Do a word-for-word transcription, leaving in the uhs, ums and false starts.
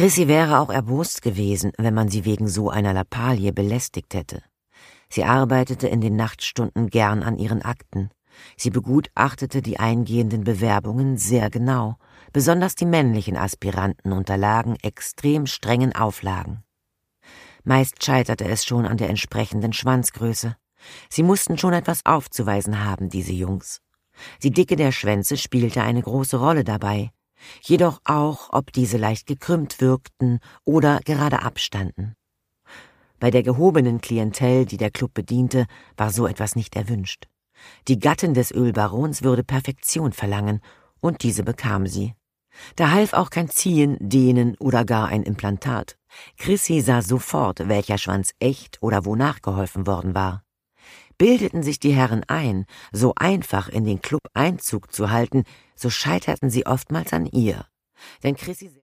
Chrissy wäre auch erbost gewesen, wenn man sie wegen so einer Lappalie belästigt hätte. Sie arbeitete in den Nachtstunden gern an ihren Akten. Sie begutachtete die eingehenden Bewerbungen sehr genau. Besonders die männlichen Aspiranten unterlagen extrem strengen Auflagen. Meist scheiterte es schon an der entsprechenden Schwanzgröße. Sie mussten schon etwas aufzuweisen haben, diese Jungs. Die Dicke der Schwänze spielte eine große Rolle dabei, jedoch auch, ob diese leicht gekrümmt wirkten oder gerade abstanden. Bei der gehobenen Klientel, die der Club bediente, war so etwas nicht erwünscht. Die Gattin des Ölbarons würde Perfektion verlangen, und diese bekam sie. Da half auch kein Ziehen, Dehnen oder gar ein Implantat. Chrissy sah sofort, welcher Schwanz echt oder wo nachgeholfen worden war. Bildeten sich die Herren ein, so einfach in den Club Einzug zu halten, so scheiterten sie oftmals an ihr. Denn Chrissy